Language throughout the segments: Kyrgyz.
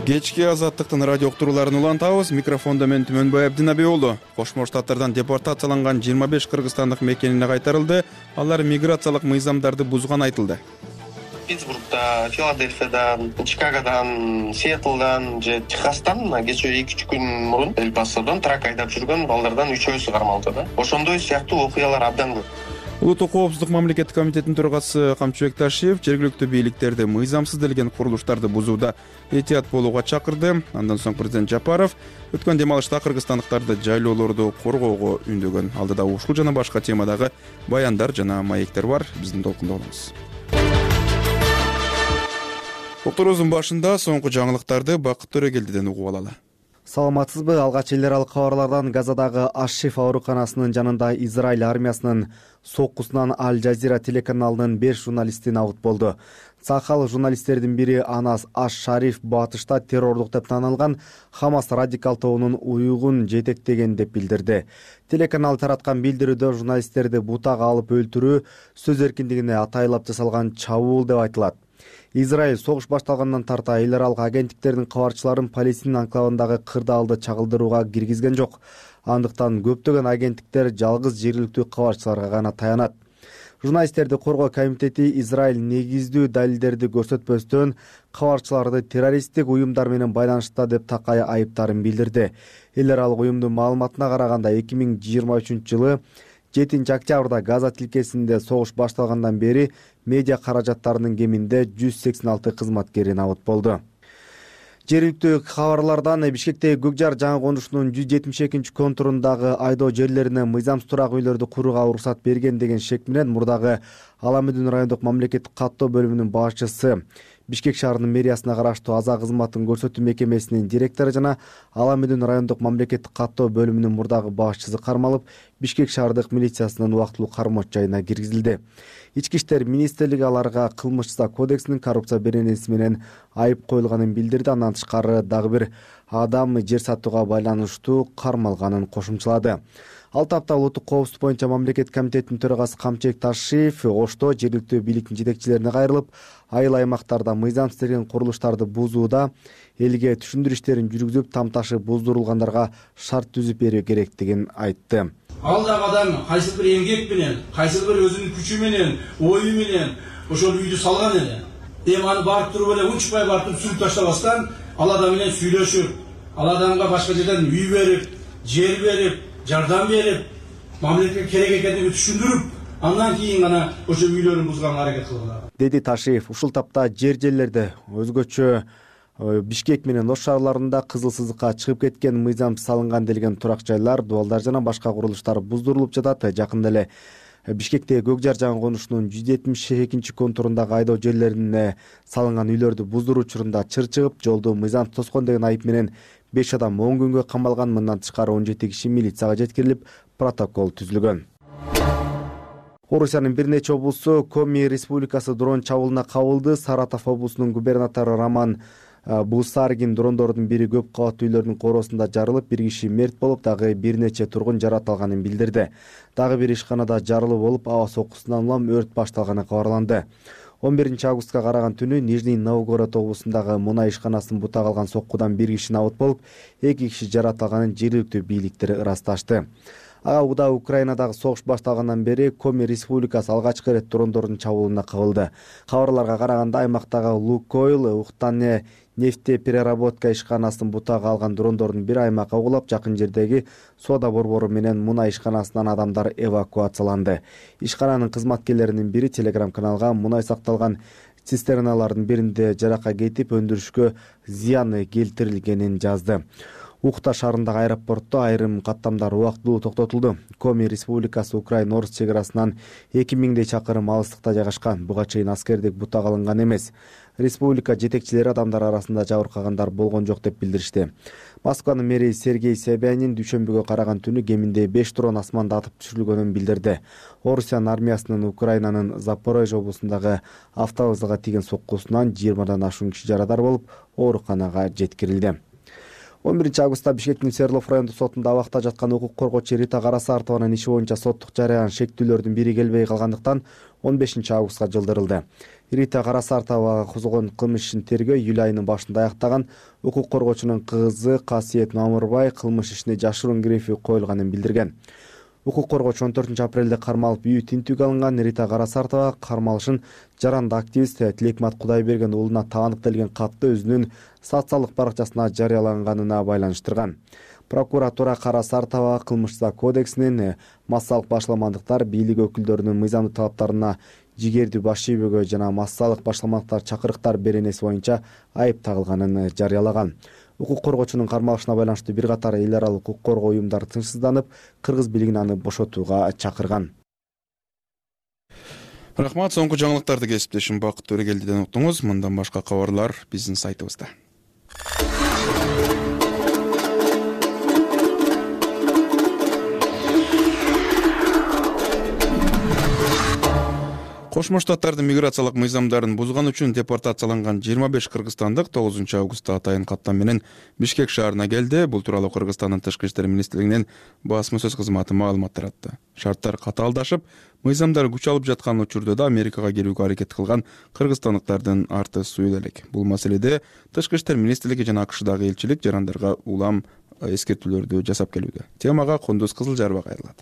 Кечки азаттыктын радио уктурууларын улантабыз. Микрофондо мен Түмөнбай Абдинаби уулу. Кошмо Штаттардан депортацияланган 25 кыргызстандык мекенине кайтарылды. Алар миграциялык мыйзамдарды бузган айтылды. Питтсбургда, Филадельфиядан, Чикагодан, Сиэтлдан же Техастан кечээ 2-3 күн мурун Эль-Пасодон трак айдап жүргөн балдардан 3-өсү кармалды да. Ошондой сыяктуу окуялар абдан көп. Улуттук коопсуздук мамлекеттик комитетинин төрагасы Камчыбек Ташиев жергиликтүү бийликтерди мыйзамсыз делген курулуштарды бузууда этият болууга чакырды. Андан соң президент Жапаров өткөн дем алышта кыргызстандыктарды жайлоолорду коргоого үндөгөн. Алдыда ушул жана башка темадагы баяндар жана маектер бар. Биздин толкунда болуңуз. Уктуруубуздун башында соңку жаңылыктарды Бакыт Төрөгелдиден угуп алалы. Саламатсызбы? Алгач эл аралык кабарлардан Газадагы Аш-Шифа ооруканасынын жанында Израиль армиясынын соккусунан Аль-Жазира телеканалынын 5 журналисти абыт болду. Сахал журналисттердин бири Анас Аш-Шариф батышта террорлук деп танылган Хамас радикал тобунун уюгун жетектеген деп билдирди. Телеканал тараткан билдирүүдө журналисттерди бутага алып өлтүрүү сөз эркиндигине атайлап жасалган чабуул деп айтылат. Израиль согуш башталгандан тарта эл аралык агенттиктердин кабарчыларын Палестина анклавындагы кырдаалды чагылдырууга киргизген жок. Андыктан көптөгөн агенттиктер жалгыз жергиликтүү кабарчыларга гана таянат. Журналисттерди коргоо комитети Израиль негиздүү далилдерди көрсөтпөстөн кабарчыларды террористтик уюмдар менен байланышта деп такай айыптарын билдирди. Эл аралык уюмдун маалыматына караганда 2023-жылы 7-октябрда Газа тилкесинде согуш башталгандан бери медиа каражаттарынын кеминде 186 кызматкери абыт болду. Жергиликтүү кабарлардан Бишкектеги Көкжар жаңы конушунун 172 контурундагы айдоо жерлерине мыйзамсыз турак үйлөрдү курууга уруксат берген деген шек менен мурдагы Аламүдүн райондук мамлекеттик каттоо бөлүмүнүн башчысы, Бишкек шаарынын мэриясына караштуу аза кызматын көрсөтүү мекемесинин директору жана Аламүдүн райондук мамлекеттик каттоо бөлүмүнүн мурдагы башчысы кармалып, Бишкек шаардык милициясынын убактылуу кармоочу жайына киргизилди. Ички иштер министрлиги аларга кылмыш жаза кодексинин коррупция беренеси менен айып коюлганын билдирди. Андан тышкары дагы бир адам жер сатууга байланыштуу кармалганын кошумчалады. Ал тапта улуттук коопсуздук боюнча мамлекеттик комитеттин төрагасы Камчыбек Ташиев Ошто жергиликтүү бийликтин жетекчилерине кайрылып, айыл аймактарда мыйзамсыз делген курулуштарды бузууда элге түшүндүрүү иштерин жүргүзүп, тамташы буздурулгандарга шарт түзүп берүү керектигин айтты. Ал дагы адам кайсы бир эмгек менен, кайсы бир өзүнүн күчү менен, ою менен ошол үйдү салган эле. Эми аны барып туруп эле унчукпай барып туруп сүрүп таштабастан ал адам менен сүйлөшүп, ал адамга башка жерден үй берип, жер берип, жардам берип, мамлекетке керек экендигин түшүндүрүп, андан кийин гана ошо үйлөрүн бузганга аракет кылгыла, деди Ташиев. Ушул тапта жерлерде өзгөчө Бишкек менен Ош шаарларында кызыл сызыкка чыгып кеткен мыйзамсыз салынган делген турак жайлар, дубалдар жана башка курулуштар буздурулуп жатат. Жакында эле Бишкектеги Көкжар жаңы конушунун 172 контурундагы айдоо жерлерине салынган үйлөрдү буздуруу учурунда чыр чыгып, жолду мыйзамсыз тоскон деген айып менен 5 адам 10 күнгө камалган. Мындан тышкары 17 киши милицияга жеткирилип, протокол түзүлгөн. Орусиянын бир нече облусу Коми республикасы дрон чабуулуна кабылды. Саратов облусунун губернатору Роман Бусаргин дрондордун бири көп кабаттуу үйлөрдүн короосунда жарылып, бир киши мерт болуп, дагы бир нече тургун жаракат алганын билдирди. Дагы бир ишканада жарылуу болуп, аба соккусунан улам өрт башталганы кабарланды. 11-августка караган түнү Нижний Новгород облусундагы мунай ишканасын бутага алган соккудан бир киши абыт болуп, 2 киши жаракат алганын жергиликтүү бийликтер ырасташты. Ага уда Украинадагы согуш башталгандан бери Коми республикасы алгачкы ирет дрондордун чабуулуна кабылды. Кабарларга караганда аймактагы Лукойл Ухтане нефтепереработка ишканасын бутага алган дрондордун бири аймакка кулап, жакын жердеги соода борбору менен мунай ишканасынан адамдар эвакуацияланды. Ишкананын кызматкерлеринин бири телеграм-каналга мунай сакталган цистерналардын биринде жаракка кетип, өндүрүшкө зыян келтирилгенин жазды. Ухта шаарындагы аэропортто айрым каттамдар убактылуу токтотулду. Коми республикасы Украина-Орус чек арасынан 2000 чакырым алыстыкта жайгашкан. Буга чейин аскердик бутага алынган эмес. Республика жетекчилери адамдар арасында жабыркагандар болгон жок деп билдиришти. Москванын мэри Сергей Собянин дүйшөмбүгө караган түнү кеминде 5 дрон асманда атып түшүрүлгөнүн билдирди. Орусиянын армиясынын Украинанын Запорожье облусундагы автовокзалга тийген соккусунан 20дан ашуун киши жарадар болуп, ооруканага жеткирилди. 11 августта Бишкектин Свердлов райондук сотунда абакта жаткан укук коргоочу Рита Карасартованын иши боюнча соттук жарыян шектүүлөрдүн бири келбей калгандыктан 15 августка жылдырылды. Рита Карасартовага козголгон кылмыш ишин тергөө июль айынын башында аяктаган. Укук коргоочунун кызы Касиет Мамырбай кылмыш ишине жашыруун грифи коюлганын билдирген. Укук коргоочу 14 апрелде кармалып үй тинтүүгө алынган. Рита Карасартова кармалышын жаранды активист Тилекмат Кудайберген уулуна таандыкталган катты өзүнүн социалдык баракчасына жарыялаганына байланыштырган. Прокуратура Карасартова кылмыш кодексинин массалык башламандыктар, бийлик өкүлдөрүнүн мыйзамдуу талаптарына жигердүү баш ийбөөгө жана массалык башламандыктар чакырыктар беренеси боюнча айып тагылганын жарыялаган. Укук коргоочунун кармалышына байланыштуу бир катар эл аралык укук коргоо уюмдары тынчсызданып, кыргыз бийлигин аны бошотууга чакырган. Рахмат, соңку жаңылыктарды кесиптешим Бакыт Төрөгелдиден уктуңуз. Мындан башка кабарлар биздин сайтыбызда. Кошмо Штаттардын миграциялык мыйзамдарын бузган үчүн депортацияланган 25 кыргызстандык 9 августта атайын каттам менен Бишкек шаарына келди. Бул тууралуу Кыргызстандын Тышкы иштер министрлигинин басма сөз кызматы маалымат таратты. Шарттар катаалдашып, мыйзамдар күч алып жаткан учурда да Америкага келүүгө аракет кылган кыргызстандыктардын арты суюл элек. Бул маселеде Тышкы иштер министрлиги жана АКШдагы элчилик жарандарга улам эскертүүлөрдү жасап келүүдө. Темага Кундуз Кызылжарова кайрылат.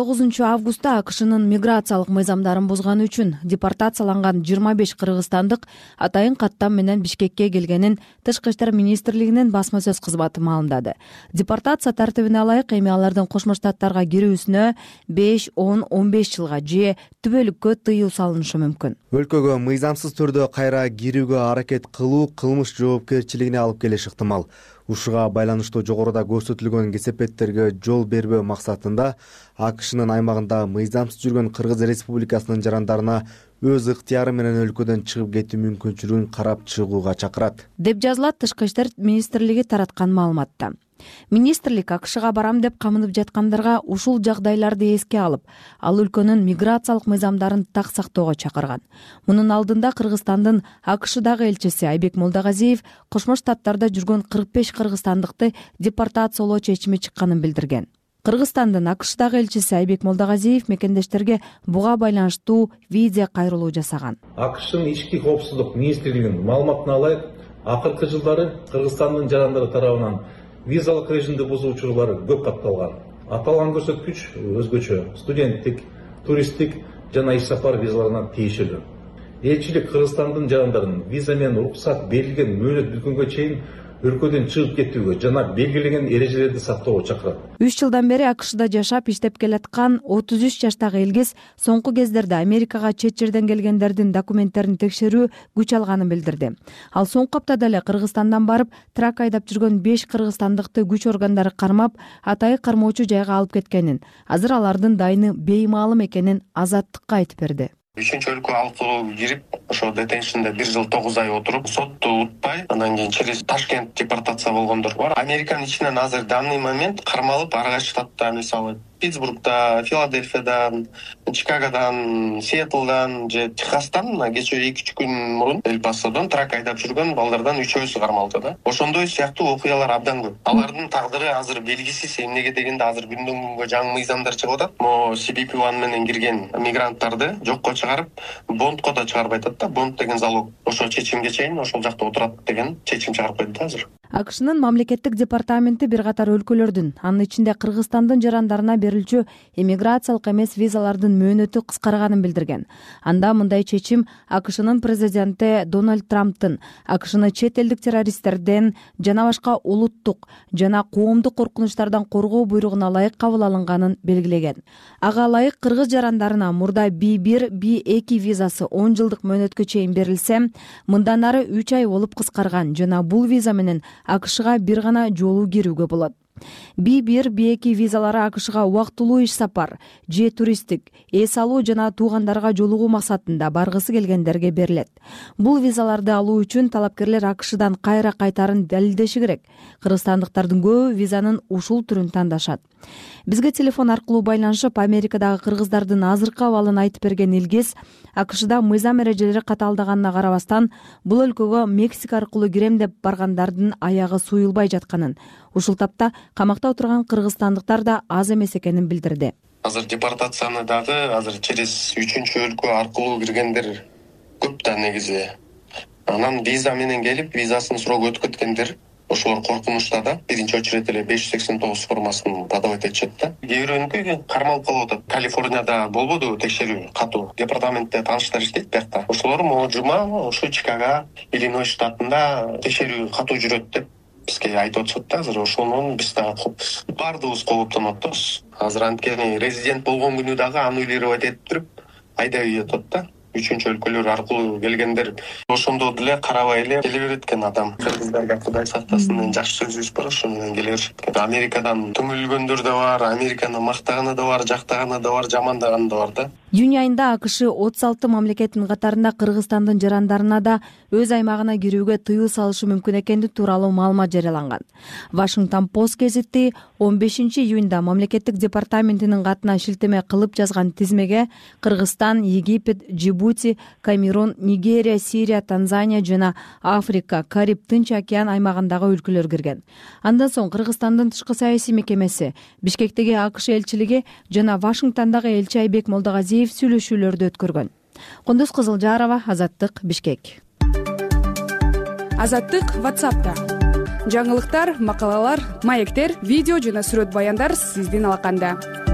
9 августта АКШнын миграциялык мыйзамдарын бузган үчүн депортацияланган 25 кыргызстандык атайын каттам менен Бишкекке келгенин Тышкы иштер министрлигинин басма сөз кызматы маалымдады. Депортация тартибине ылайык эми алардын Кошмо Штаттарга кирүүсүнө 5, 10, 15 жылга же түбөлүккө тыюу салынышы мүмкүн. Өлкөгө мыйзамсыз түрдө кайра кирүүгө аракет кылуу кылмыш жоопкерчилигине алып келиши ыктымал. Ушуга байланыштуу жогоруда көрсөтүлгөн кесепеттерге жол бербөө максатында АКШнын аймагында мыйзамсыз жүргөн Кыргыз Республикасынын жарандарына өз ыктыяры менен өлкөдөн чыгып кетүү мүмкүнчүлүгүн карап чыгууга чакырат, деп жазылат Тышкы иштер министрлиги тараткан маалыматта. Министрлик АКШга барам деп камынып жаткандарга ушул жагдайларды эске алып, ал өлкөнүн миграциялык мыйзамдарын так сактоого чакырган. Мунун алдында Кыргызстандын АКШдагы элчиси Айбек Молдогазиев Кошмо Штаттарда жүргөн 45 кыргызстандыкты депортациялоо чечими чыкканын билдирген. Кыргызстандын АКШдагы элчиси Айбек Молдогазиев мекендештерге буга байланыштуу видео кайрылуу жасаган. АКШнын ички коопсуздук министрлигинин маалыматына ылайык, акыркы жылдары Кыргызстандын жарандары тарабынан визалык режимди бузуу учурлары көп катталган. Аталган көрсөткүч өзгөчө студенттик, туристтик жана иш сапар визаларына тиешелүү. Элчилик Кыргызстандын жарандарын виза менен уруксат берилген мөөнөт бүткөнгө чейин өлкөдөн чыгып кетүүгө жана белгилеген эрежелерди сактоого чакырат. 3 жылдан бери АКШда жашап иштеп келаткан 33 жаштагы Элгиз соңку кездерде Америкага чет жерден келгендердин документтерин текшерүү күч алганын билдирди. Ал соңку аптада эле Кыргызстандан барып, трак айдап жүргөн 5 кыргызстандыкты күч органдары кармап, атайын кармоочу жайга алып кеткенин, азыр алардын дайыны беймаалым экенин Азаттыкка айтып берди. 3-өлкө алкылуу кирип, ошо детеншнде 1 жыл 9 ай отуруп, сотту утпай, андан кийин через Ташкент депортация болгондор бар. Американын ичинен азыр данный момент кармалып, ар кайсы штаттан, мисалы Питтсбургда, Филадельфиядан, Чикагодан, Сиэтлдан же Техастан кече 2-3 күн мурун Эль Пасодон трак айдап жүргөн балдардан 3-өсү кармалды да. Ошондой сыяктуу окуялар абдан көп. Алардын тагдыры азыр белгисиз. Эмнеге дегенде азыр күндөн күнгө жаңы мыйзамдар чыгып атат. Мо CBP-1 менен кирген мигранттарды жокко чыгарып, бондко да чыгарбай атат да. Бонд деген залог. Ошо чечимге чейин ошол жакта отурат деген чечим чыгарып койду азыр. АКШнын мамлекеттик департаменти бир катар өлкөлөрдүн, анын ичинде Кыргызстандын жарандарына берилчү эмиграциялык эмес визалардын мөөнөтү кыскарганын билдирген. Анда мындай чечим АКШнын президенти Дональд Трамптын АКШны чет элдик террористтерден жана башка улуттук жана коомдук коркунучтардан коргоо буйругуна ылайык кабыл алынганын белгилеген. Ага ылайык кыргыз жарандарына мурда B1, B2 визасы 10 жылдык мөөнөткө чейин берилсе, мындан ары 3 ай болуп кыскарган жана бул виза менен АКШга бир гана жолу кирүүгө болот. B1, B2 визалары АКШга убактылуу иш сапар, же туристтик, эс алуу жана туугандарга жолугуу максатында баргысы келгендерге берилет. Бул визаларды алуу үчүн талапкерлер АКШдан кайра кайтарын далилдеши керек. Кыргызстандыктардын көбү визанын ушул түрүн тандашат. Бизге телефон аркылуу байланышып, Америкадагы кыргыздардын азыркы абалын айтып берген Илгиз, АКШда мыйзам эрежелери катаалдаганына карабастан, бул өлкөгө Мексика аркылуу кирем деп баргандардын аягы суюлбай жатканын, ушул тапта камакта отурган кыргызстандыктар да аз эмес экенин билдирди. Азыр депортацияны дагы азыр через 3-чү өлкө аркылуу киргендер көп да негизи. Анан виза менен келип, визасын срок өткөткөндөр ошолор коркунучта да. Биринчи очередь эле 589 формасын подавать этишет да. Кээ бирөөнүкү кармалып калып атат. Калифорнияда болбоду текшерүү катуу. Департаментте тааныштар иштейт биякта. Ошолор могу жума ошо Чикаго, Иллиной штатында текшерүү катуу жүрөт деп бизге айтып атышат да. Азыр ошонун биз дагы баардыгыбыз кооптонуп атабыз. Азыр анткени резидент болгон күнү дагы аннулировать этип туруп айдап атат да. 3-чү өлкөлөр аркылуу келгендер ошондо деле карабай эле келе берет экен адам. Кыргыздарга Кудай сактасын, жакшы сөзүбүз бар, ошо менен келе беришет экен. Америкадан түңүлгөндөр да бар, Американы мактаганы да бар, жактаганы да бар, жамандаганы да бар да. Июнь айында АКШ 36 мамлекеттин катарында Кыргызстандын жарандарына да өз аймагына кирүүгө тыюу салышы мүмкүн экендиги тууралуу маалымат жарыяланган. Washington Post гезити 15 июнда мамлекеттик департаментинин катына шилтеме кылып жазган тизмеге Кыргызстан, Египет, Джибути, Камерун, Нигерия, Сирия, Танзания жана Африка, Кариб, Тынч океан аймагындагы өлкөлөр кирген. Андан соң Кыргызстандын тышкы саясий мекемеси, Бишкектеги АКШ элчилиги жана Вашингтондагы элчи Айбек Молдогазиев сүйлөшүүлөрдү өткөргөн. Кундуз Кызылжарова, Азаттык, Бишкек. Азаттык WhatsApp'та. Жаңылыктар, макалалар, маектер, видео жана сүрөт баяндар сиздин алаканда.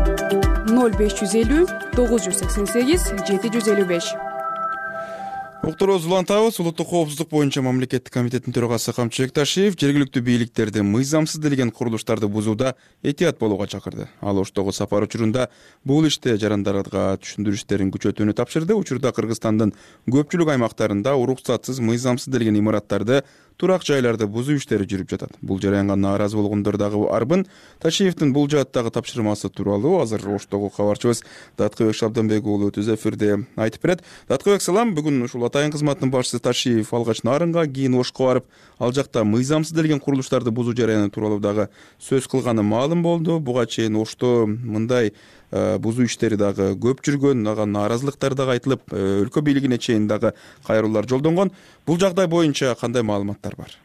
0550 988 755. Уктуруз улантабыз. Улуттук коопсуздук боюнча мамлекеттик комитеттин төрагасы Камчыбек Ташиев жергиликтүү бийликтерди мыйзамсыз делген курулуштарды бузууда этият болууга чакырды. Ал Оштогу сапар учурунда бул иште жарандарга түшүндүрүштөрүн күчөтүүнү тапшырды. Учурда Кыргызстандын көпчүлүк аймактарында уруксатсыз мыйзамсыз делген имараттарды, турак жайларды бузуу иштери жүрүп жатат. Бул жараянга нааразы болгондор дагы арбын. Ташиевдин бул жааттагы тапшырмасы тууралуу азыр Оштогу кабарчыбыз Даткыбек Шабданбек уулу өз эфирде айтып берет. Даткыбек, салам. Бүгүн ушул атайын кызматтын башчысы Ташиев алгач Нарынга, кийин Ошко барып, ал жакта мыйзамсыз делген курулуштарды бузуу жараяны тууралуу дагы сөз кылганы маалым болду. Буга чейин Ошто мындай бузуу иштери дагы көп жүргөн, ага нааразылыктар дагы айтылып, өлкө бийлигине чейин дагы кайрылуулар жолдонгон. Бул жагдай боюнча кандай маалыматтар бар?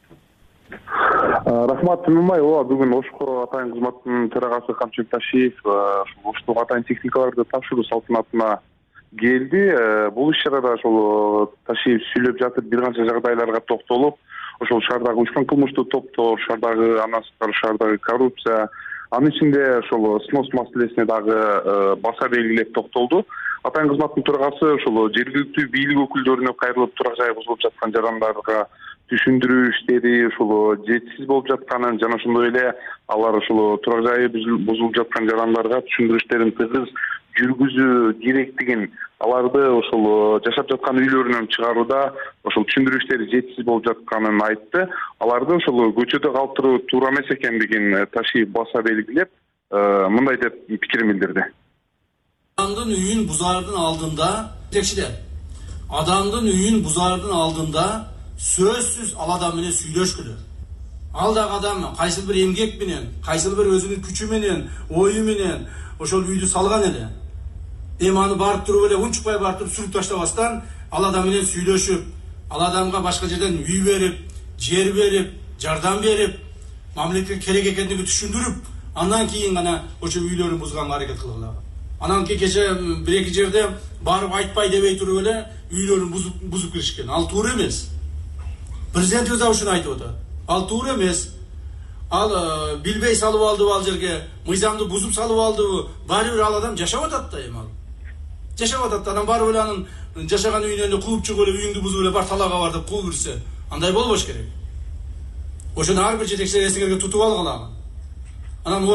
Рахмат Тимимай, бүгүн Ошко атайын кызматтын төрагасы Камчыбек Ташиев Оштого атайын техникаларды тапшыруу салтанатына келди. Бул иш-чарада ошол Ташиев сүйлөп жатып бир канча жагдайларга токтолуп, ошол шаардагы уюшкан кылмыштуу топтор, шаардагы шаардагы коррупция, анын ичинде ошол снос маселесине дагы баса белгилеп токтолду. Атайын кызматтын төрагасы ошол жергиликтүү бийлик өкүлдөрүнө кайрылып турак жайы бузулуп жаткан жарандарга түшүндүрүү иштери ошол жетишсиз болуп жатканын жана ошондой эле алар ошол турак жайы бузулуп жаткан жарандарга түшүндүрүү иштерин тыгыз жүргүзүү керектигин, аларды ошол жашап жаткан үйлөрүнөн чыгарууда ошол түшүндүрүү иштери жетишсиз болуп жатканын айтты. Аларды ошол көчөдө калтыруу туура эмес экендигин Ташиев баса белгилеп, мындай деп пикирин билдирди. Adamdın üyün buzardın aldığında tekçiler. Adamdın üyün buzardın aldığında sözsüz al adam mene süйлөш kılır. Al da adam kaysı bir emgek menen, kaysı bir özünün küçü menen, oyu menen, oşol üydü salgan ele. Emanı barıp durup ele, unçukpay barıp durup sürüp taştabastan al adam menen süйлөшүp, al adamga başka yerden üy verip, yer verip, jardam verip, mamleketke kerek ekendigi түшүндүрүп, andan keyin gana oşo üylörün buzgan hareket kılırlar. Anan ki gece bir-iki yerde barıp aytpay debey turup ele üylörün buzup kirişken. Al tuğru emez. Prezident öz avuşunu aytıp otar. Al tuğru emez. Al bilbey salıp aldı al jerge, mıйзамды buzup salıp aldı. Bari bir al adam jaşap atat da emal. Jaşap atat da adam bari öyle anın jaşagan üyünü kuup çıkıp öyle üyüngdü buzup öyle bar talaga var dep kuup birse. Anday bolboş gerek. Oşun har bir jetekçi esingерге tutup algılagan. Anan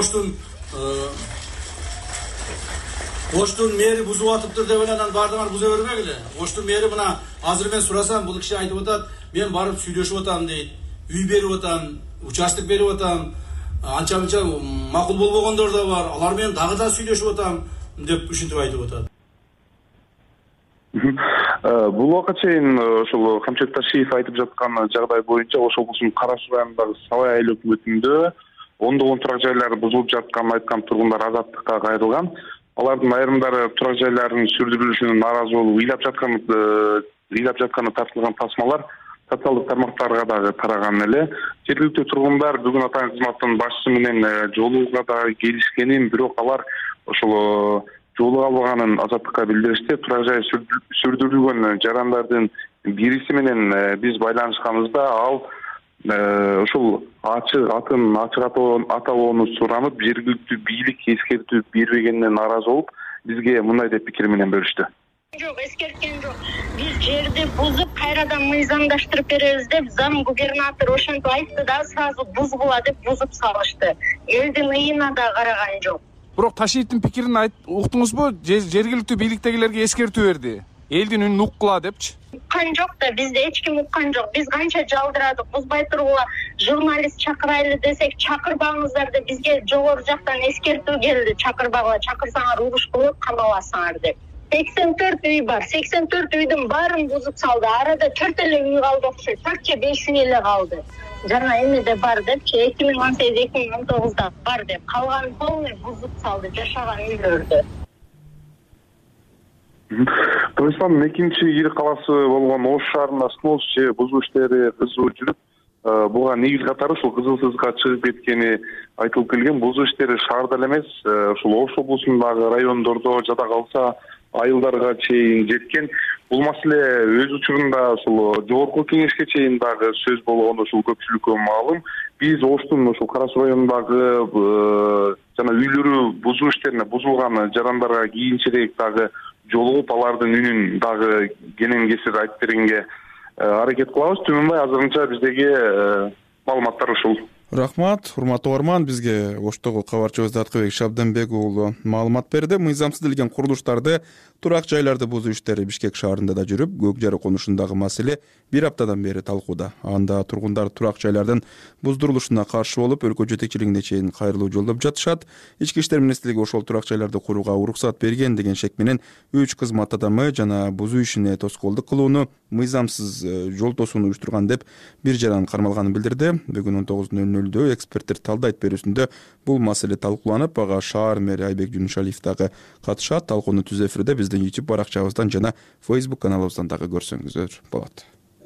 Оштун мэри бузуп атыптыр деп эле анан бардыңар буза бербегиле. Оштун мэри мына азыр мен сурасам бул киши айтып атат, мен барып сүйлөшүп атам дейт. Үй берип атам, участок берип атам. Анча-мынча макул болбогондор да бар. Алар менен дагы да сүйлөшүп атам деп ушинтип айтып атат. Бул убакка чейин ошол Камчыбек Ташиев айтып жаткан жагдай боюнча Ош облусунун Кара Суу районундагы Сабай айыл өкмөтүндө ондогон турак жайлар бузулуп жатканын айткан тургундар азаттыкка кайрылган. Алардын айрымдары турак жайлардын сүрдүрүлүшүнө нааразы болуп ыйлап жатканы тартылган тасмалар социалдык тармактарга дагы тараган эле. Жергиликтүү тургундар бүгүн атайын кызматтын башчысы менен жолугууга дагы келишкенин, бирок алар ошол жолуга албаганын азаттыкка билдиришти. Турак жай сүрдүрүлгөн жарандардын бириси менен биз байланышканыбызда ал ошол атын ачык аталоону суранып, жергиликтүү бийлик эскертүү бербегенине нааразы болуп, бизге мындай деп пикир менен бөлүштү. Жок, эскерткен жок. Биз жерди бузуп, кайрадан мыйзамдаштырып беребиз деп зам губернатор ошентип айтты да, сразу бузгула деп бузуп салышты. Элдин ыйына да караган жок. Бирок Ташиевдин пикирин уктуңузбу? Жергиликтүү бийликтегилерге эскертүү берди. Элдин үнүн уккула депчи. Уккан жок да, бизде эч ким уккан жок. Биз канча жалдырадык, бузбай тургула журналист чакырайлы десек, чакырбаңыздар деп бизге жогору жактан эскертүү келди. Чакырбагыла, чакырсаңар уруш болот, камаласыңар деп. 84 үй бар. 84 үйдүн баарын бузуп салды. Арада 4 эле үй калды окшойт. 4 же 5 үй эле калды. Жана эмеде бар депчи, 2018-2019 бар деп. Калган полный бузуп салды жашаган үйлөрдү. Кыргызстандын экинчи ири калаасы болгон Ош шаарында снос же бузуу иштери кызуу жүрүп, буга негиз катары ушул кызылсызга чыгып кеткени айтылып келген. Бузуу иштери шаарда эле эмес, ушул Ош облусундагы райондордо жада калса айылдарга чейин жеткен. Бул маселе өз учурунда ушул жогорку кеңешке чейин дагы сөз болгону ушул көпчүлүккө маалым. Биз Оштун ушул Кара Суу районундагы жана үйлөрү бузуу иштерине бузулган жарандарга кийинчерээк дагы жолугуп, алардын үнүн дагы кенен кесир айтып бергенге аракет кылабыз. Түмөнбай азырынча биздеги маалыматтар ушул. Рахмат, урматтуу угарман, бизге Оштогу кабарчыбыз Аткыбек Шабданбек уулу маалымат берди. Мыйзамсыз делген курулуштарды, турак жайларды бузуу иштери Бишкек шаарында да жүрүп, Көк Жарык конушундагы маселе бир аптадан бери талкууда. Анда тургундар турак жайлардын буздурулушуна каршы болуп, өлкө жетекчилигине чейин кайрылуу жолдоп жатышат. Ички иштер министрлиги ошол турак жайларды курууга уруксат берген деген шек менен 3 кызмат адамы жана бузуу ишине тоскоолдук кылууну, мыйзамсыз жол тосууну уюштурган деп бир жаран кармалганын билдирди. Бүгүн 19:00 эксперттер талдайт берүүсүндө бул маселе талкууланып, ага шаар мэри Айбек Жунушалиев дагы катышат. Талкууну түз эфирде биздин YouTube баракчабыздан жана Facebook каналыбыздан дагы көрсөңүздөр болот.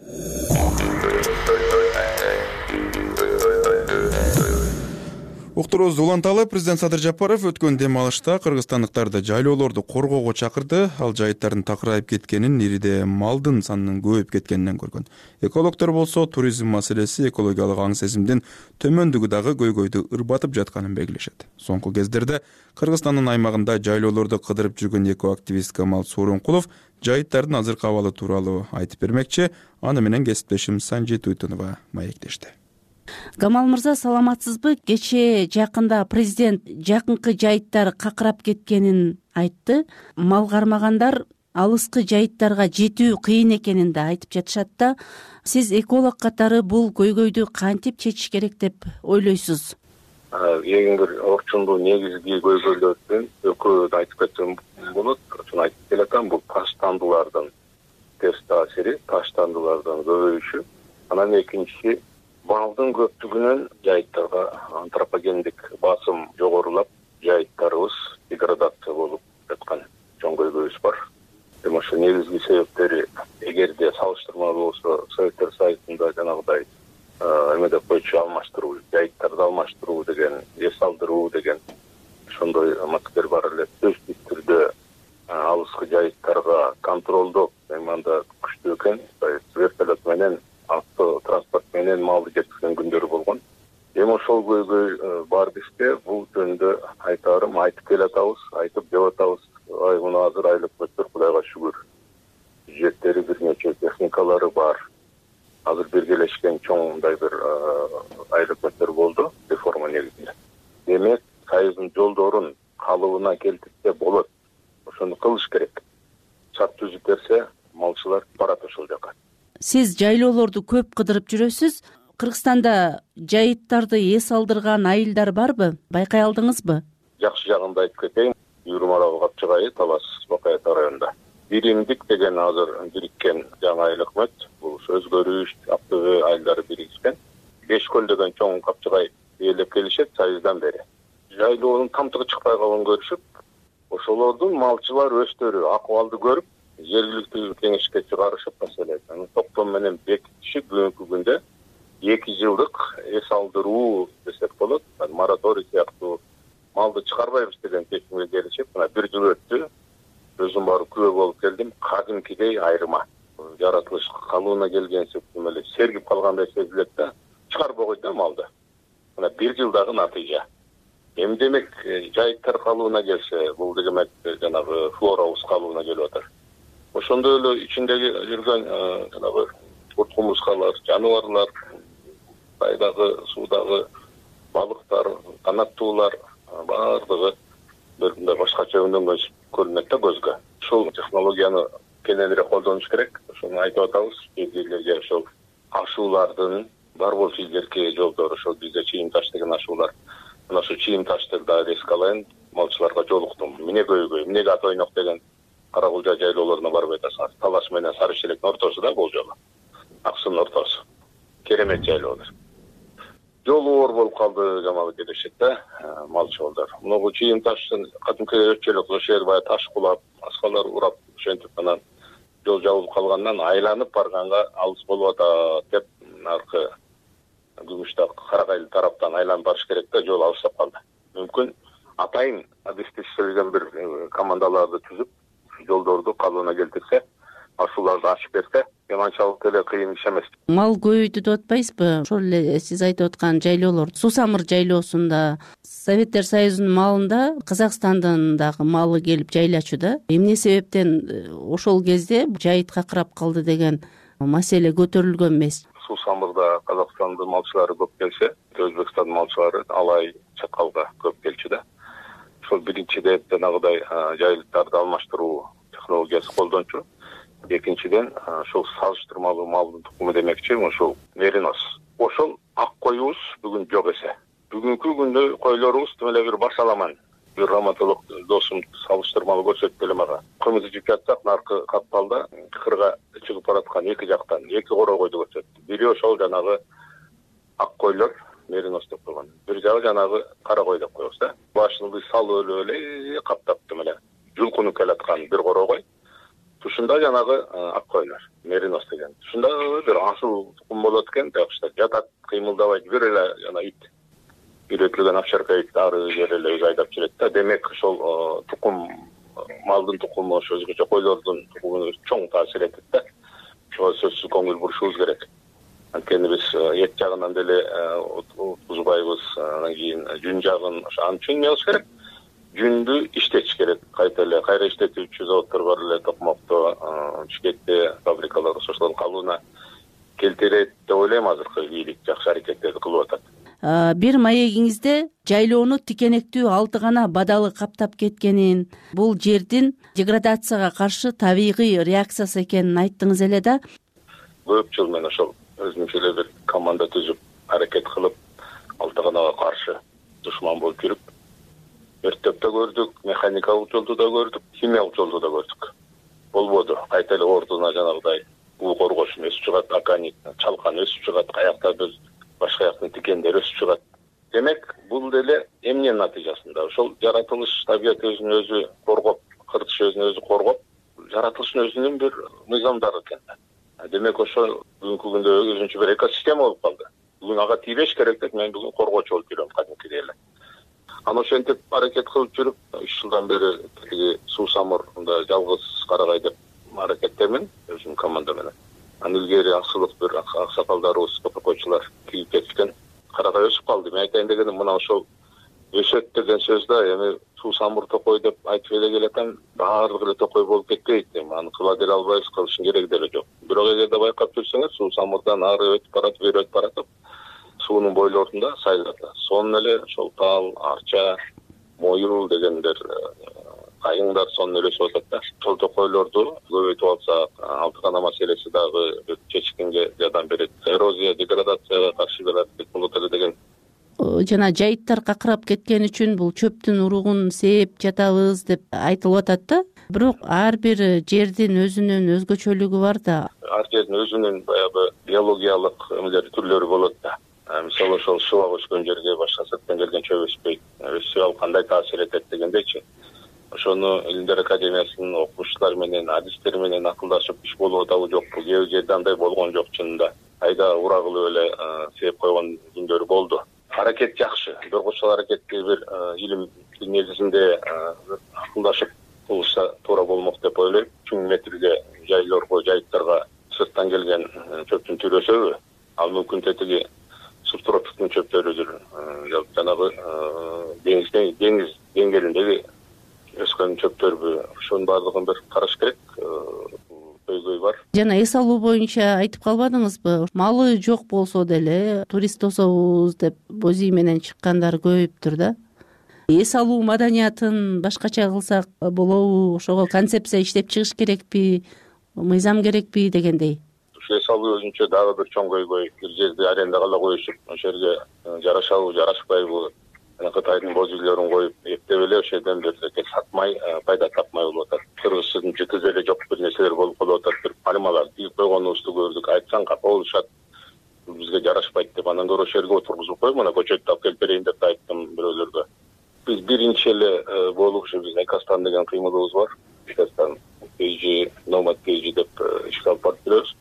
Уктурубузду уланталы. Президент Садыр Жапаров өткөн дем алышта кыргызстандыктарды жайлоолорду коргоого чакырды. Ал жайыттардын такырайып кеткенин, ириде малдын санынын көбөйүп кеткенинен көргөн. Экологдор болсо туризм маселеси экологиялык аң сезимдин төмөндүгү дагы көйгөйдү ырбатып жатканын белгилешет. Соңку кездерде Кыргызстандын аймагында жайлоолорду кыдырып жүргөн экоактивист Камал Сооронкулов жайыттардын азыркы абалы тууралуу айтып бермекчи. Аны менен кесиптешим Санжит Уйтунова маектешти. Камал мырза, саламатсызбы? Кечээ жакында президент жакынкы жайыттар какырап кеткенин айтты. Мал кармагандар алыскы жайыттарга жетүү кыйын экенин да айтып жатышат да. Сиз эколог катары бул көйгөйдү кантип чечиш керек деп ойлойсуз? Эң бир орчундуу негизги көйгөйлөрдүн экөөнү айтып кетсем болот. Ошону айтып келатам. Бул таштандылардын терс таасири, таштандылардын көбөйүшү. Анан экинчиси малдын көптүгүнөн жайыттарга антропогендик басым жогорулап, жайыттарыбыз деградация болуп жаткан чоң көйгөйүбүз бар. Ошо негизги себептери, эгерде салыштырмалуу болсо, Советтер Союзунда жанагыдай эмеде койчу алмаштыруу, жайыттарды алмаштыруу деген, эс алдыруу деген ошондой маселелер бар эле. Сөзсүз түрдө алыскы жайыттарга контролдоп, анда күчтүү экен, вертолет менен автотранспорт менен малды жеткизген күндөрү болгон. Эми ошол көйгөй бар бизде. Бул жөнүндө айтарым, айтып келатабыз, айтып деп атабыз. Муну азыр айлык көтөр, Кудайга шүгүр. Жеттери бир нече техникалары бар. Азыр биргелешкен чоң мындай бир айлык көтөр болду реформа негизинде. Демек, Союздун жолдорун калыбына келтирсе болот. Ошону кылыш керек. Шарт түзүп берсе, малчылар барат ошол жака. Сиз жайлоолорду көп кыдырып жүрөсүз. Кыргызстанда жайыттарды эс алдырган айылдар барбы? Байкай алдыңызбы? Жакшы жагында айтып кетейин. Юрмарабы Капчыгайы, Талас, Бакай районунда. Биримдик деген азыр бириккен жаңы айыл өкмөт. Бул Өзгөрүш, Актөбө айылдары бириккен. Бешкөл деген чоң Капчыгай ээлеп келишет сайыздан бери. Жайлоонун тамтыгы чыкпай калганын көрүшүп, ошолордун малчылар өздөрү акыбалды көрүп, жергиликтүү кеңешке чыгарышып маселе токтом менен бекитишип бүгүнкү күндө 2 жылдык эс алдыруу десек болот, мораторий сыяктуу малды чыгарбайбыз деген чечимге келишип, мына 1 жыл өттү. Өзүм барып күбө болуп келдим. Кадимкидей айырма. Жаратылыш калыбына келгенсип эле сергип калгандай сезилет да, чыгарбай койду малды. Мына 1 жылдагы натыйжа. Эми демек жайыттар калыбына келсе, бул демек жанагы флора калыбына келип атат. Ошондой эле ичиндеги жүргөн жанагы курт-кумурскалар, жаныбарлар, айдагы суудагы балыктар, канаттуулар баардыгы бир башкача өндөнгөн көрүнөт да көзгө. Ушул технологияны кененирээк колдонуш керек. Ошону айтып атабыз. Кээде ошол ашуулардын бар болчу илгерки жолдору, ошол бизде чийим таш деген ашуулар. Мына ошо чийим ташты да эске алайын, малчыларга жолуктум. Минегөйгөй, Минеге ат ойнок деген Каракулжа жайлоолоруна барып айтасыңар. Талаш менен Сары Шелектин ортосу да бул жолу. Аксынын ортосу. Керемет жайлоолор. Жолу оор болуп калды, жамалы келишет да малчылар. Мына чийим таштын кадимки өчөлөк ошол жер баягы таш кулап, аскалар урап, ошентип анан жол жабылып калгандан айланып барганга алыс болуп атат деп аркы Гүмүштак Карагайлы тараптан айланып барыш керек да, жол алыстап калды. Мүмкүн атайын адистештирилген бир командаларды түзүп, жолдорду калыбына келтирсе, ашууларды ачып берсе, анчалык эле кыйын иш эмес. Мал көбөйтү деп атпайсызбы? Ошол эле сиз айтып аткан жайлоолор, Сусамыр жайлоосунда, Советтер Союзунун малында Казакстандын дагы малы келип жайлачу да. Эмне себептен ошол кезде жайыт какырап калды деген маселе көтөрүлгөн эмес? Сусамырда Казакстандын малчылары көп келсе, Өзбекстандын малчылары Алай, Чакалга көп келчү да. Ошол биринчиден жанагыдай жайлыктарды алмаштыруу технологиясы колдончу. Экинчиден ошол салыштырмалуу малдын тукуму демекчи, ошол меринос. Ошол ак коюбуз бүгүн жок эсе. Бүгүнкү күндө койлорубуз тим эле бир башаламан. Бир раматолог досум салыштырмалуу көрсөттү эле мага. Кымызды жеп жатсак, наркы капталда кырга чыгып бараткан эки жактан 2 коро койду көрсөттү. Бири ошол жанагы ак койлор меринос деп койгон. Бир жагы жанагы кара кой деп коебуз да. Башыңды салып эле каптап тим эле жулкунуп келаткан бир коро кой. Тушунда жанагы ак койлор, меринос деген. Тушунда бир асыл тукум болот экен, жакшыда жатат, кыймылдабайт, бир эле жана ит. Үйрөтүлгөн акчарка ит ары жер эле өзү айдап жүрөт да. Демек ошол тукум, малдын тукуму, ошо өзгөчө койлордун тукумуна чоң таасир этет да. Ошого сөзсүз көңүл бурушубуз керек. Анткени биз эт жагынан деле утузбайбыз, анан кийин жүн жагын ошо үчүн эмне кылыш керек? Жүндү иштетиш керек. Кайта эле кайра иштетүүчү заводдор бар эле, Токмокто, Бишкекте фабрикалар ошолордун калыбына келтирет деп ойлойм. Азыркы бийлик жакшы аракеттерди кылып атат. Бир маегиңизде жайлоону тикенектүү 6 гана бадалы каптап кеткенин, бул жердин деградацияга каршы табигый реакциясы экенин айттыңыз эле да. Көп жыл мен ошол өзүмчө эле бир команда түзүп, аракет кылып, 6 ганага каршы душман болуп жүрүп, өрттөп да көрдүк, механикалык жолду да көрдүк, химиялык жолду да көрдүк. Болбоду. Кайта эле ордуна жанагыдай бул коргошун өсүп чыгат, аканит, чалкан өсүп чыгат, каяктарды башка жактын тикендери өсүп чыгат. Демек, бул деле эмненин натыйжасында? Ошол жаратылыш табият өзүн өзү коргоп, кыртыш өзүн өзү коргоп, жаратылыштын өзүнүн бир мыйзамдары экен. Демек, ошо бүгүнкү күндө өзүнчө бир экосистема болуп калды. Бүгүн ага тийбеш керек деп мен бүгүн коргоочу болуп жүрөм кадимкидей эле. Аны ошентип аракет кылып жүрүп, 3 жылдан бери тиги Сусамырда жалгыз Карагай деп аракеттемен, өзүм команда менен. Аны илгери аксылык бир аксакалдарыбыз, топокойчулар кийип кетишкен. Карагай өсүп калды. Мен айтайын дегеним, мына ошол өсөт деген сөз да, эми Сусамыр токой деп айтып эле келатам, баардыгы эле токой болуп кетпейт. Аны кыла деле албайбыз, кылыштын кереги деле жок. Бирок эгерде байкап жүрсөңөр, Сусамырдан ары өтүп барат, бери өтүп баратып, суунун бойлорунда сайлата. Сонун эле ошол тал, арча, моюл дегендер, кайыңдар сонун эле өсүп атат да. Ошол токойлорду көбөйтүп алсак, 6 гана маселеси дагы чечкенге жардам берет. Эрозия, деградацияга каршы бир аракет болот эле деген. Жана жайыттар какырап кеткен үчүн бул чөптүн уругун сээп жатабыз деп айтылып атат да. Бирок ар бир жердин өзүнүн өзгөчөлүгү бар да. Ар жердин өзүнүн баягы биологиялык эмелери, түрлөрү болот да. Мисалы ошол шыбак өскөн жерге башка сырттан келген чөп өспөйт. Өссө ал кандай таасир этет дегендейчи. Ошону Илимдер академиясынын окумуштуулары менен, адистер менен акылдашып иш болуп атабы жокпу? Кээ бир жерде андай болгон жок чынында. Айда ура кылып эле себеп койгон күндөр болду. Аракет жакшы. Бирок ошол аракетти бир илим негизинде акылдашып кылышса туура болмок деп ойлойм. 3 метрге жайлорго, жайыттарга сырттан келген чөптүн түрү өсөбү? Ал мүмкүн тетиги субтропиктин чөптөрүдүр. Жанагы деңиз деңгээлиндеги өскөн чөптөрбү? Ошонун баардыгын бир караш керек. Көйгөй бар. Жана эс алуу боюнча айтып калбадыңызбы? Малы жок болсо деле турист тособуз деп боз ий менен чыккандар көбөйүптүр да. Эс алуу маданиятын башкача кылсак болобу? Ошого концепция иштеп чыгыш керекпи? Мыйзам керекпи дегендей. Эс алуу өзүнчө дагы бир чоң көйгөй. Бир жерди арендага коюшуп, ошол жерге жарашабы, жарашпайбы? Кытайдын боз үйлөрүн коюп эптеп эле ошол жерден бир сатмай, пайда тапмай болуп атат. Кыргыздын жытыз эле жок бир нерселер болуп калып атат. Бир пальмалар тийип койгонубузду көрдүк. Айтсаң капа болушат. Бизге жарашпайт деп, анан көрө ошол жерге отургузуп коюп, мына көчөттү алып келип берейин деп айттым бирөөлөргө. Биз биринчи эле болуп ушу биздин Экостан деген кыймылыбыз бар. Экостан Кейжи, Номад Кейжи деп ишке алып барып жүрөбүз.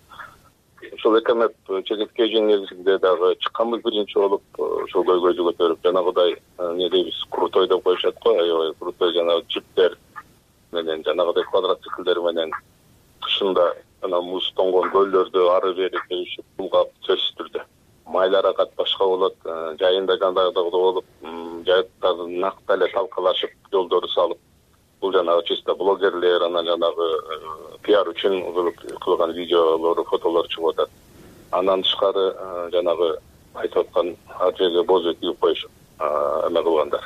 Ошол экомеп чегеткейжин негизинде дагы чыкканбыз биринчи болуп, ошол көйгөйдү көтөрүп, жанагыдай эмне дейбиз, крутой деп коюшат го, аябай крутой жанагы джиптер менен, жанагыдай квадроциклдер менен кышында жана муз тонгон көлдөрдү ары бери келишип, булгап сөзсүз түрдө. Майларакат башка болот, жайында жандагы болуп, жайыттардын накта эле талкалашып, жолдорду салып, бул жанагы чисто блогерлер, анан жанагы пиар үчүн кылган видеолор, фотолор чыгып атат. Андан тышкары жанагы айтып аткан ар жерге боз үй тигип коюшуп, эме кылгандар.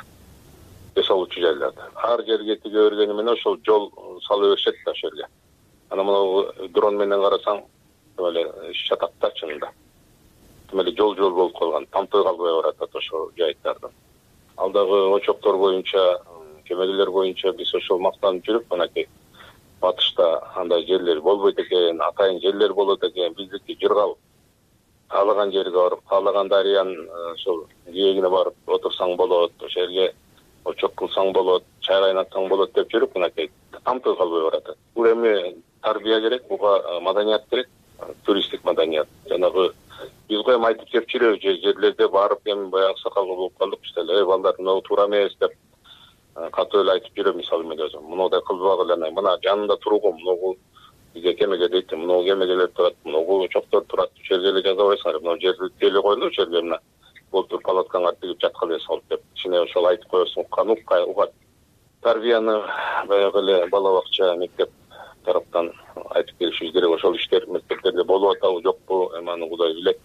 Эс алуучу жайларды. Ар жерге тиге бергени менен ошол жол сала беришет да ошол жерге. Анан мына дрон менен карасаң, эле шатакта чынында. Эле жол болуп калган, тамтой калбай баратат ошол жайыттардын. Ал дагы очоктор боюнча, кемелер боюнча биз ошол мактанып жүрүп, мынакей батышта андай жерлер болбойт экен, атайын жерлер болот экен, биздики жыргал. Каалаган жерге барып, каалаган дарыянын ошол жээгине барып отурсаң болот, ошол жерге очок кылсаң болот, чай кайнатсаң болот деп жүрүп, мынакей тамтой калбай баратат. Бул эми тарбия керек, буга маданият керек, туристтик маданият. Жанагы биз го эми айтып кеп жүрөбүз, жерлерде барып эми баягы сакалга болуп калдык, işte балдар мына туура эмес деп катуу эле айтып жүрөм. Мисалы мен өзүм мындай кылбагыла, мына жанында тургум, мына бизге кемеге дейт, мына кемегелер турат, мына очоктор турат, ошол жерге эле жазабайсыңар, мына жерди теле коюлду, ошол жерге мына болтур палаткаңар тигип жаткыла салып деп. Ичине ошол айтып коесуң, угат. Тарбияны баягы эле бала бакча, мектеп тараптан айтып келишибиз керек. Ошол иштер мектептерде болуп атабы жокпу, эми аны Кудай билет.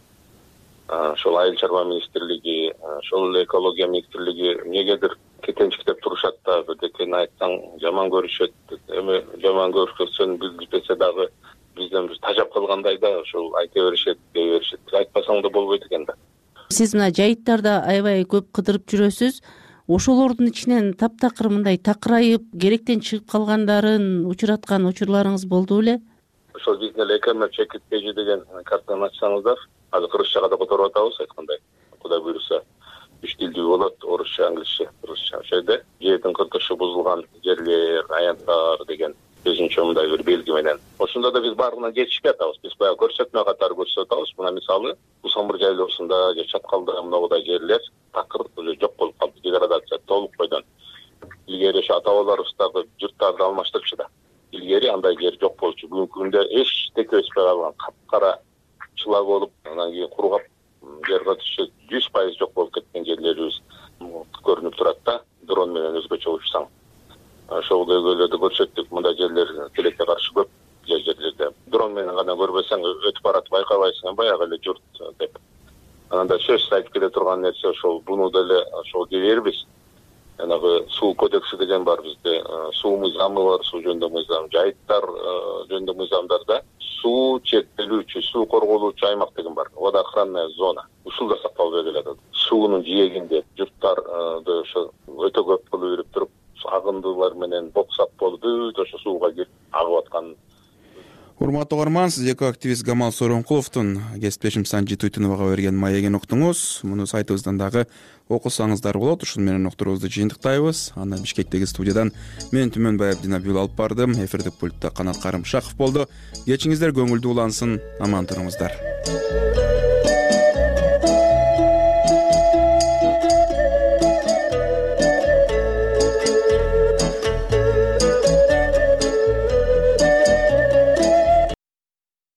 Ошол айыл чарба министрлиги, ошол эле экология министрлиги эмнегедир кетенчиктеп турушат да, бирдекени айтсаң жаман көрүшөт. Эми жаман көрүшсөң билбесе дагы бизден бир тажап калгандай да, ошол айта беришет, дей беришет. Айтпасаң да болбойт экен да. Сиз мына жайыттарда аябай көп кыдырып жүрөсүз. Ошолордун ичинен таптакыр мындай такырайып, керектен чыгып калгандарын учураткан учурларыңыз болду беле? Ошол биздин эле экомеп чекиткейжи деген картаны ачсаңыздар, азыр кыргызчага да которуп атабыз, айткандай. Кудай буйруса, 3 тилдүү болот, орусча, англисче, кыргызча. Ошол жерде жердин кыртышы бузулган жерлер, аянттар деген өзүнчө мындай бир белги менен. Ошондо да биз баарына жетишпей атабыз. Биз баягы көрсөтмө катары көрсөтүп атабыз. Мына мисалы, Усамбыр жайлоосунда же Чаткалда мындай жерлер такыр жок болуп калды, деградация толук бойдон. Илгери ошо ата-бабаларыбыздагы журттарды алмаштырчу да. Илгери андай жер жок болчу. Бүгүнкү күндө эчтеке өспөй калган, капкара чыла болуп, анан кийин кургап, жерге түшүп 100% жок болуп кеткен жерлерибиз көрүнүп турат да, дрон менен өзгөчө учсаң. Ошол көйгөйлөрдү көрсөттүк. Мындай жерлер тилекке каршы көп жерлерде. Дрон менен гана көрбөсөң өтүп баратып байкабайсың, баягы эле журт деп. Анан сөзсүз айтып келе турган нерсе ошол буну деле ошол дебербиз. Жанагы суу кодекси деген бар бизде, суу мыйзамы бар, суу жөнүндө мыйзам, жайыттар жөнүндө мыйзамдарда суу чектелүүчү, суу корголуучу аймак деген бар, водоохранная зона. Ушул да сакталбай келатат. Суунун жээгинде журттарды ошо өтө көп кылып берип туруп, агындылар менен боксап болуп, ошо сууга кирип агып аткан. Урматтуу угарман, сиз экоактивист Гамал Сооронкуловдун кесиптешим Санжи Туйтуновага берген маегин уктуңуз. Муну сайтыбыздан дагы окусаңыздар болот. Ушун менен уктуруубузду жыйынтыктайбыз. Андан Бишкектеги студиядан мен Түмөнбай Абдинабиул алып бардым. Эфирдик пультта Канат Карымшаков болду. Кечиңиздер көңүлдүү улансын, аман туруңуздар.